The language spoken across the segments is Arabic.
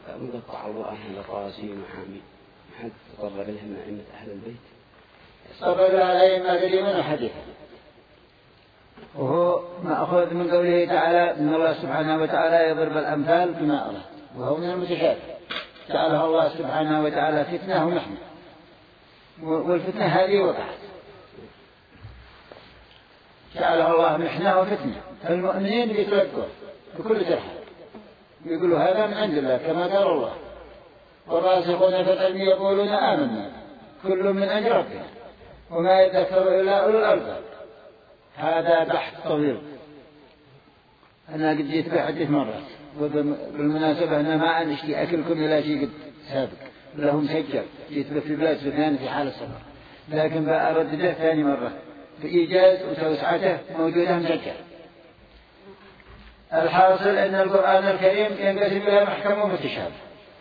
مقطع القرآن الرازي ومحامي حد تطرق لهم أئمة أهل البيت تطرق عليهم ما دري من الحديث، وهو مأخوذ من قوله تعالى إن الله سبحانه وتعالى يضرب الأمثال بما أراد، وهو من المتشابه جعلها الله سبحانه وتعالى فتنة ومحنة، والفتنة هذه وقعت، جعلها الله محنة وفتنة، فالمؤمنين بيتلقوا بكل جرحة يقولوا هذا من عند الله كما قال الله، والراسخون في العلم يقولون آمنا كل من عند ربنا وما يذكر إلا أولو الألباب. هذا بحث طويل، أنا قد جيت بحديث مرات، وبالمناسبة أنا ما أنشتي أكلكم إلى شيء قد سابق لهم سجل، جيت في بلاد سودان في حال السفر، لكن بأردده ثاني مرة في إيجاز وتوسعته موجودة مسجل. الحاصل أن القرآن الكريم ينقسم إلى محكم ومتشابه.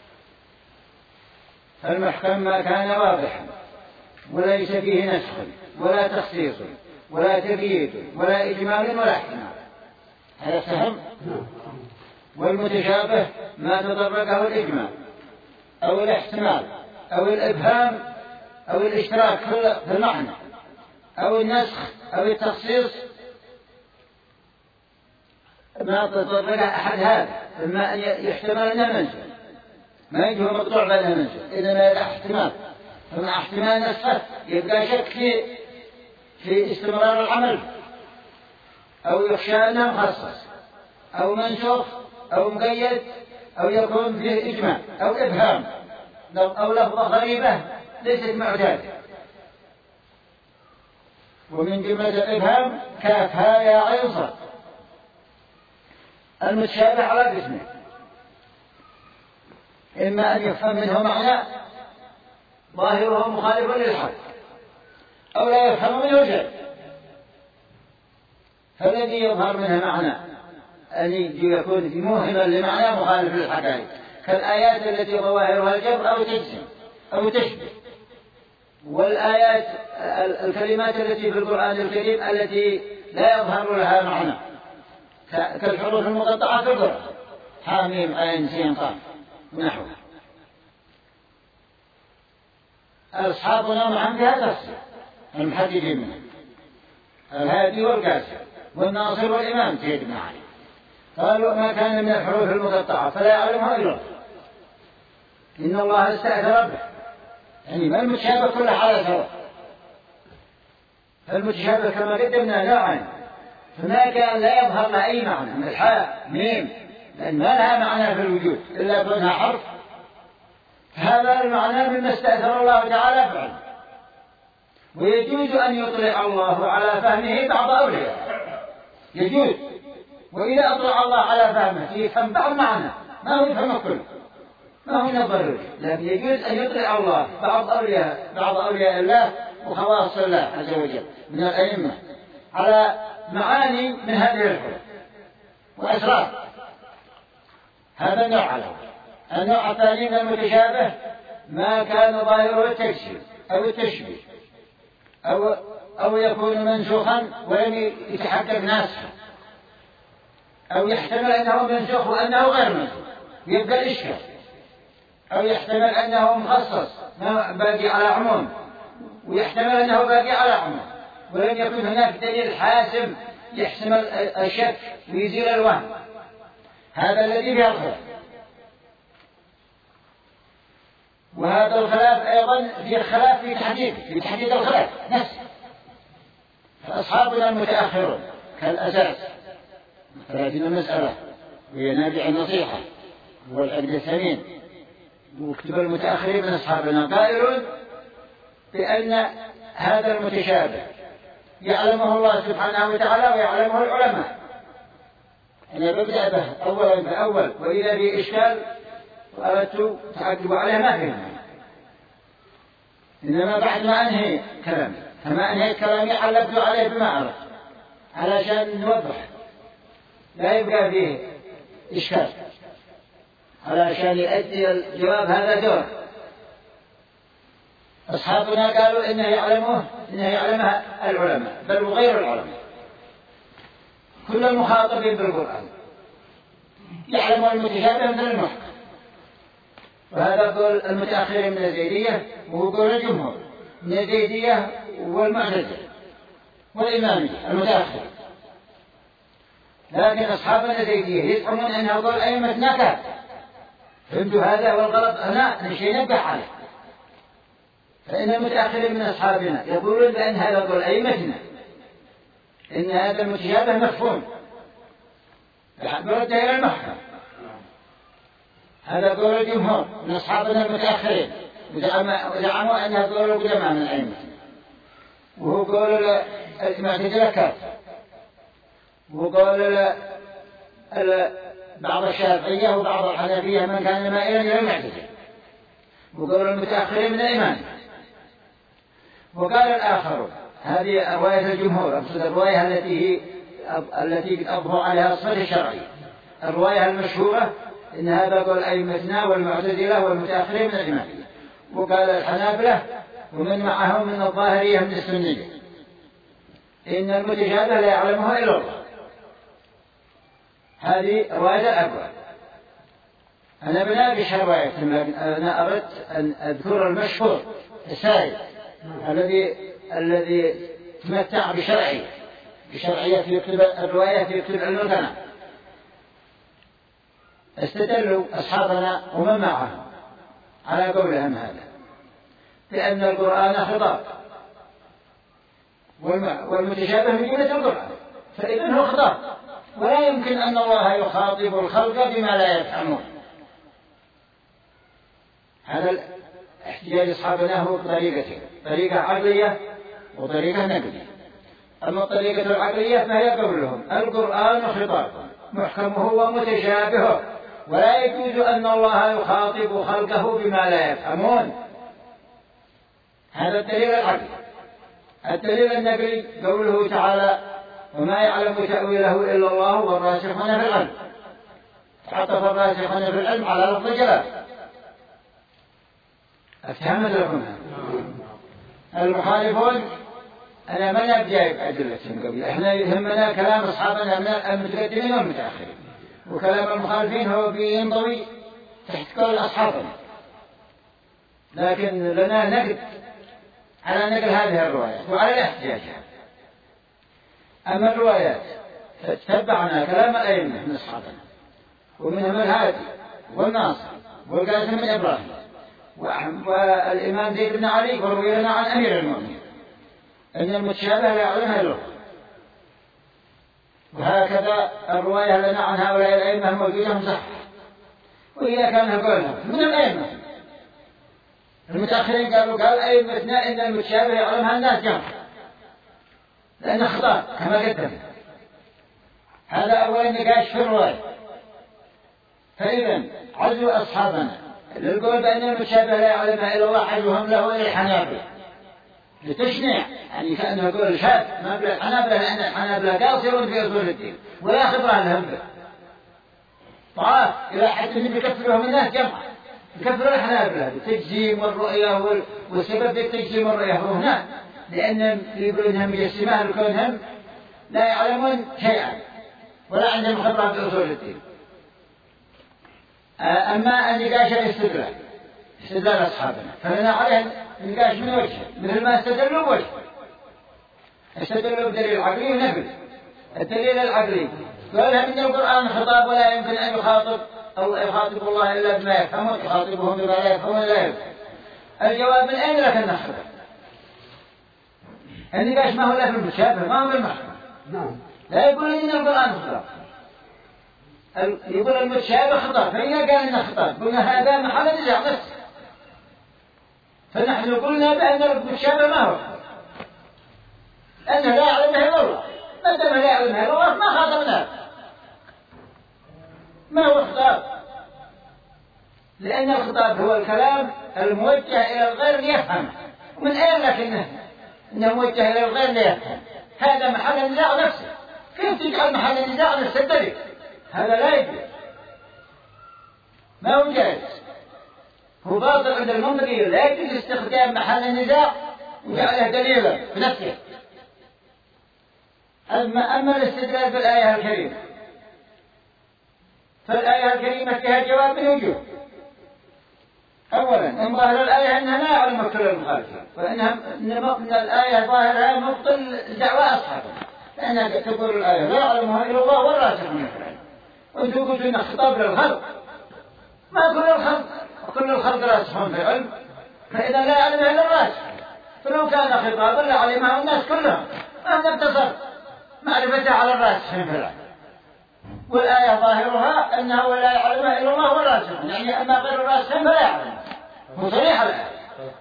المحكم ما كان واضحا وليس فيه نسخ ولا تخصيص ولا تبييت ولا إجمال ولا احتمال، هذا فهم. والمتشابه ما تطرقه الإجمال أو الاحتمال أو الإبهام أو الاشتراك في المعنى أو النسخ أو التخصيص، ما تطرق أحد هذا، إما أن يحتمل أنه منسوخ ما يجب مقطوع بأنه منسوخ، إذا ما يبقى احتمال، فمع احتمال نسخه يبقى شك في استمرار العمل، أو يخشى أنه مخصص أو منسوخ أو مقيد أو يكون فيه إجمال أو إبهام أو لفظة غريبة ليست معتادة. ومن جملة الإبهام كاف ها يا عين صاد. المتشابه على قسمين، إما أن يفهم منه معنى ظاهره مخالف للحق أو لا يفهم منه شيء، فالذي يظهر منه معنى أن يكون موهما لمعنى مخالف للحقائق، كالآيات التي ظواهرها الجبر أو تجزم أو تشبه، والآيات الكلمات التي في القرآن الكريم التي لا يظهر لها معنى، كالحروف المقطعة في القرآن حاميم عين سين قاف ونحوها. أصحابنا معهم بها تفسير المحدثين منهم الهادي والقاسم والناصر والإمام سيد بن علي، قالوا ما كان من الحروف المقطعة فلا يعلمها إلا الله، إن الله استأثر به، يعني ما المتشابه كله على سواء. فالمتشابه كما قدمنا نوعين، فما كان لا يظهر له أي معنى من الحاء ميم، لأن ما لها معنى في الوجود إلا كونها حرف، هذا المعنى مما استأثر الله تعالى فعله. ويجوز أن يطلع الله على فهمه بعض أولياء، يجوز، وإذا أطلع الله على فهمه يفهم بعض معنى ما هو يفهم كله، ما هو نظر، لكن يجوز أن يطلع الله بعض أولياء الله وخواص الله عز وجل من الأئمة على معاني من هذه الحروف وأسرار. هذا النوع الأول. النوع الثاني من المتشابه ما كان ظاهره التجسيم أو التشبيه أو يكون منسوخا ولم يتحقق ناسخا، أو يحتمل أنه منسوخ وأنه غير منسوخ يبقى الإشكال، أو يحتمل أنه مخصص باقي على عموم ويحتمل أنه باقي على عموم، ولم يكن هناك دليل حاسم يحسم الشك ويزيل الوهم. هذا الذي فيه الخلاف. وهذا الخلاف أيضا في خلاف في تحديد الخلاف نفسه. فأصحابنا المتأخرون كالأساس ثلاثين المسألة وهي نابع النصيحة والعقد الثمين، وكتب المتأخرين من أصحابنا قائلون بأن هذا المتشابه يعلمه الله سبحانه وتعالى ويعلمه العلماء. أنا ببدأ به أولا بأول، وإذا في إشكال وأردت تعقب عليه ما فيه، إنما بعد ما أنهي كلامي، فما أنهي كلامي علقت عليه بما عرفت علشان نوضح لا يبقى فيه إشكال، علشان يؤدي الجواب هذا دور. أصحابنا قالوا إنه يعلمها العلماء بل وغير العلماء، كل المخاطبين بالقرآن يعلم المتشابه من المحكم، وهذا قول المتأخرين من الزيدية، وهو قول الجمهور من الزيدية والمعتزلة والإمامية المتأخر. لكن أصحابنا الزيدية يزعمون أنه قول أئمتنا كافر. فهمتوا هذا؟ والغلط هنا نشي نبه عليه. فإن المتأخرين من أصحابنا يقولون بأن هذا قول أئمتنا، إن هذا المتشابه مفهوم برده إلى المحكم. هذا قول الجمهور من أصحابنا المتأخرين، وزعموا أنها قول القدماء من الأئمة، وهو قول المعتزلة كافر، وقول بعض الشافعية وبعض الحنفية من كان مائلا إلى المعتزلة، وقول المتأخرين من الإمام. وقال الآخرون هذه رواية الجمهور، أقصد الرواية التي أظهر عليها الصفة الشرعية، الرواية المشهورة إن هذا قول أئمتنا والمعتزلة والمتأخرين من الإمامية. وقال الحنابلة ومن معهم من الظاهرية من السنية إن المتشابه لا يعلمه إلا الله. هذه رواية الأول. أنا بناقش رواية، أنا أردت أن أذكر المشهور السائد الذي تمتع بشرعية في كتب الرواية في كتب علم الكلام. استدلوا أصحابنا ومن معهم على قولهم هذا لأن القرآن خطاب، والمتشابه من جملة القرآن، فإذن هو خطاب، ولا يمكن أن الله يخاطب الخلق بما لا يفهمون. هذا احتجاج أصحابنا هو بطريقتين، طريقة عقلية وطريقة نقلية. أما الطريقة العقلية فهي قولهم القرآن خطاب محكمه ومتشابهه، ولا يجوز أن الله يخاطب خلقه بما لا يفهمون. هذا الدليل العقلي. الدليل النقلي قوله تعالى وما يعلم تأويله إلا الله والراسخون في العلم، عطف الراسخون في العلم على لفظ الجلالة. أفهمت لكم؟ المخالفون أنا من أبجايب أدلتهم قبل، إحنا يهمنا كلام أصحابنا من المتقدمين والمتأخرين، وكلام المخالفين هو بينضوي تحت قول أصحابنا. لكن لنا نقد على نقل هذه الروايات وعلى الاحتجاجها. أما الروايات فتتبعنا كلام الأئمة من أصحابنا، ومنهم الهادي والناصر والقاسم بن إبراهيم والإمام زيد بن علي، وروي لنا عن أمير المؤمنين أن المتشابه لا يعلمها له. وهكذا الرواية لنا عن هؤلاء الأئمة موجودة صح. وإذا كان قولها من الأئمة المتأخرين قال أئمتنا إن المتشابه يعلمها الناس جمعا، لأنه خطأ كما قدم. هذا أول نقاش في الرواية. فإذا عزوا أصحابنا للقول بأن المتشابه لا يعلمها إلا الله عزوهم له إلى الحنابلة لتشنيع، يعني كأنه يقول شاذ ما بلا الحنابلة، لأن الحنابلة قاصرون في أصول الدين ولا خبرة لهم به، ضعاف إلى حد أن يكفرهم الناس جمعا، يكفروا الحنابلة بالتجسيم والرؤية والسبب في التجسيم والرؤية هو هنا، لأنهم يقولونهم مجسمات لكونهم لا يعلمون شيئا ولا عندهم خبرة في أصول الدين. أما النقاش الاستدلال استدلال أصحابنا فلنا عليه النقاش من وجه، مثل ما استدلوا بوجه. استدلوا بدليل عقلي ونقل. الدليل العقلي قالها من القرآن خطاب ولا يمكن أن يخاطب أو يخاطب الله إلا بما يفهمون، يخاطبهم بما لا يفهمون لا يفهم. الجواب من أين لك النخبة؟ النقاش ما هو لا في المتشابه، ما هو بالمحكم. لا يقول إن القرآن خطاب، يقول المتشابه خطاب، فإذا قال إنه خطاب قلنا هذا محل نزاع بس، فنحن قلنا بأن المتشابه ما هو، أنه لا يعلمه إلا الله، ما دام لا يعلمه إلا الله ما خاطبناه، ما هو خطاب؟ لأن الخطاب هو الكلام الموجه إلى الغير ليفهمه. ومن أين لك إنه موجه إلى الغير ليفهم؟ هذا محل النزاع نفسه. كيف تجعل محل النزاع نفس الدليل؟ هذا لا يجوز، ما هو جائز، هو باطل عند المنطقية. لا يجوز استخدام محل النزاع وجعله دليلا بنفسه. أما الاستدلال بالآية الكريمة فالآية الكريمة فيها جواب من وجوه. أولا إن ظاهر الآية أنها لا يعلم كل المخالفين، وإنها من الآية ظاهرها مبطل دعوى أصحابها، لأنها تقول الآية لا يعلمها إلا الله والراسخون في العلم، وأنتم قلتوا إن خطاب للخلق، ما كل الخلق راسخون في العلم، فإذا لا يعلمها إلا الراسخ، فلو كان خطابا لعلمها الناس كلهم، ما نقتصر معرفتها على الراسخين في العلم. والآية ظاهرها أنه لا يعلمها إلا الله والراسخون، يعني أما غير الراسخين فلا يعلم، هو صريح الآية.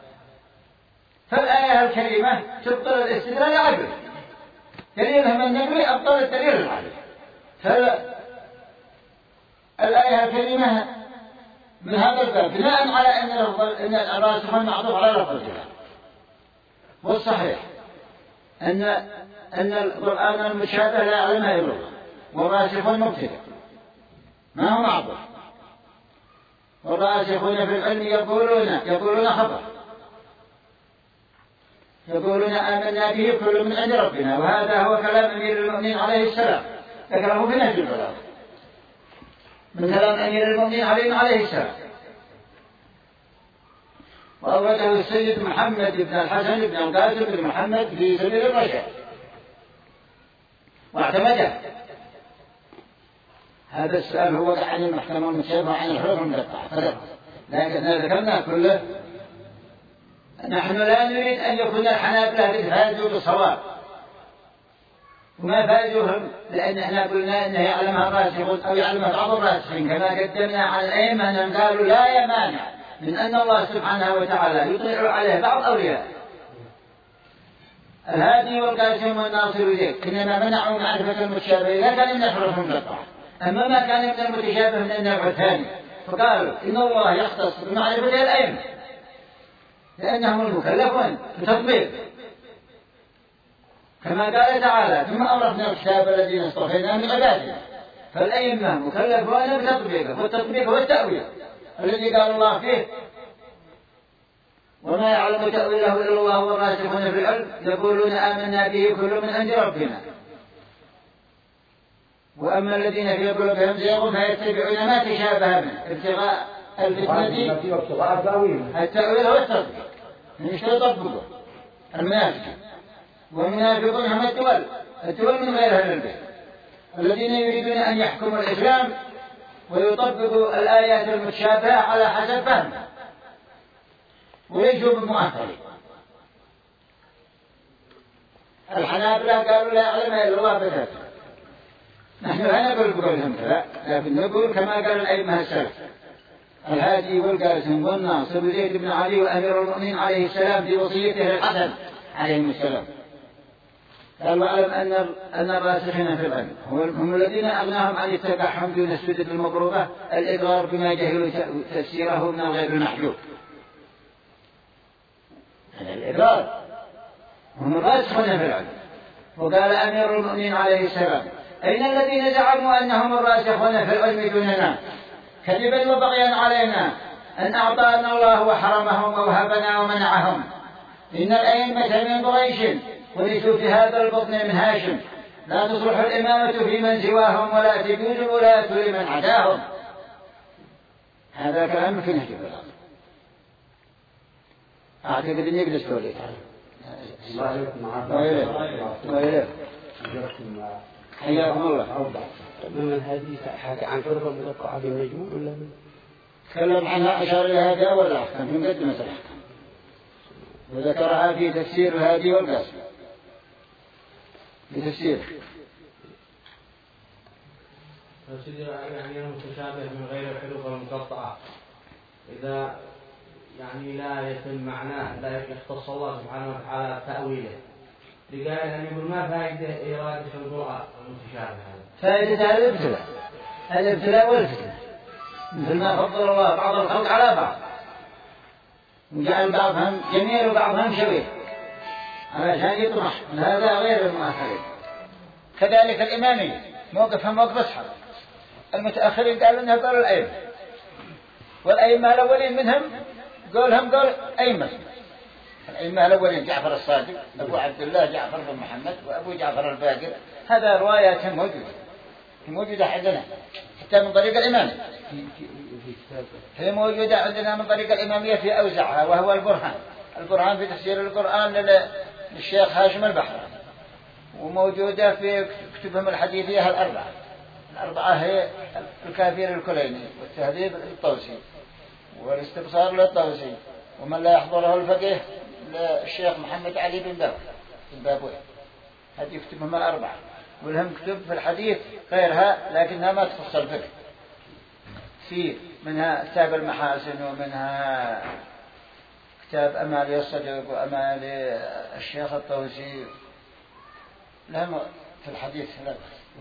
فالآية الكريمة تبطل الاستدلال العقلي، دليلها من النبي أبطل الدليل العقلي. فالآية الكريمة من هذا الباب بناء على أن الراسخون معطوف على لفظ الجلالة، والصحيح أن القرآن المتشابه لا يعلمها إلا الله، والراسخون مبتدأ ما هو معطوف، والراسخون في العلم يقولون خبر، يقولون آمنا به كل من عند ربنا، وهذا هو كلام أمير المؤمنين عليه السلام، ذكره في نهج البلاغة من كلام أمير المؤمنين عليه السلام. وأورده السيد محمد بن الحسن بن القاسم بن محمد في سبيل الرشاد واعتمده. هذا السؤال هو عن المحكمة المتشابهة عن الحروف المقطعة، لكن ذكرنا كله. نحن لا نريد أن يكون الحنابلة قد فازوا بالصواب، وما فازوهم لأن احنا قلنا أنه يعلمها الراسخون أو يعلمها بعض الراسخين، كما قدمنا على الأئمة أنهم قالوا لا يمانع من أن الله سبحانه وتعالى يطلع عليه بعض أولياء. الهادي والقاسم والناصر وذيك إنما منعوا معرفة المتشابه إذا كان من الحروف المقطعة، أما ما كان من المتشابه من النوع الثاني فقالوا إن الله يختص بمعرفة الأئمة لأنهم المكلفون بتطبيق، كما قال تعالى ثم أورثنا الكتاب الذين اصطفينا من عبادنا، فالأئمة مكلفون بتطبيقه، والتطبيق هو التأويل الذي قال الله فيه وما يعلم تأويله إلا الله والراسخون في العلم يقولون آمنا به كل من عند ربنا، وأما الذين في قلوبهم زيغ فيتبعون ما تشابه منه ابتغاء الفتنة التأويل هو التطبيق، مش يطبقه المنافقين. والمنافقون هم الدول من غير أهل البيت الذين يريدون أن يحكموا الإسلام ويطبقوا الآيات المتشابهة على حسب فهمه وليسوا بمؤثرين. الحنابلة قالوا لا يعلم إلا الله بذاته، نحن لا نقول بقولهم كذا، لكن نقول كما قال الأئمة السلف الهادي والقاسم والناصر وزيد بن علي وأمير المؤمنين عليه السلام في وصيته للحسن عليهم السلام، قال واعلم أن الراسخين في العلم هم الذين أغناهم عن التقحم دون السدد المضروبة الإقرار بما جهلوا تفسيره من غير المحجوب. الإقرار هم الراسخون في العلم. وقال أمير المؤمنين عليه السلام أين الذين زعموا أنهم الراسخون في العلم دوننا كذبا وبغيا علينا أن أعطانا الله وحرمهم ووهبنا ومنعهم، إن الأئمة من قريش وليسوا في هذا البطن من هاشم، لا تصلح الإمامة في من سواهم ولا تجوز الولاة لمن عداهم. هذا كلام في نهج البلاغة، أعتقد أن يقدس توليك حياكم الله. من الحديث حكى عن فرقة مقطعة بالنجوم ولا تكلم عنها أشار إلى هذا ولا أحكم في مقدمة الأحكام، وذكرها في تفسير الهادي والقاسم بتفسير. يعني المتشابه من غير الحروف المقطعة إذا يعني لا يتم معناه لا يختص الله سبحانه وتعالى تأويله، لقال أن يقول ما فائدة إرادة القرآن المتشابه هذا؟ فائدة الابتلاء والفتنة، مثل ما فضل الله بعض الخلق على بعض وجعل بعضهم جميل وبعضهم شويه علشان يطمح، هذا غير المؤخرين. كذلك الإمامية موقفهم موقف أصحاب، المتأخرين قالوا إنها قول الأئمة، والأئمة الأولين منهم قولهم قول أئمة. الأئمة الأولين جعفر الصادق، أبو عبد الله جعفر بن محمد، وأبو جعفر الباقر، هذا روايات موجودة عندنا حتى من طريق الإمام هي موجودة عندنا من طريق الإمامية في أوزعها، وهو البرهان في تفسير القرآن للشيخ هاشم البحراني، وموجودة في كتبهم الحديثية الأربعة هي الكافير الكليني، والتهذيب للطوسي، والاستبصار للطوسي، ومن لا يحضره الفقيه للشيخ محمد علي بن بابوي. هذه كتبهم الأربعة، ولهم كتب في الحديث غيرها لكنها ما تخص الفقه، في منها كتاب المحاسن، ومنها كتاب أمالي الصديق وأمالي الشيخ الطوسي، لهم في الحديث لا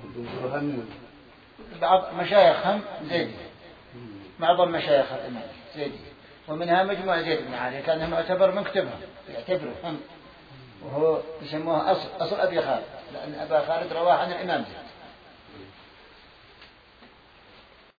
بعض مشايخهم زيدي، معظم مشايخ الإمام زيدي، ومنها مجموع زيد بن علي كان معتبر من كتبهم، يعتبره وهو يسموه أصل أبي خالد، لأن أبا خالد رواه عن الإمام زيد.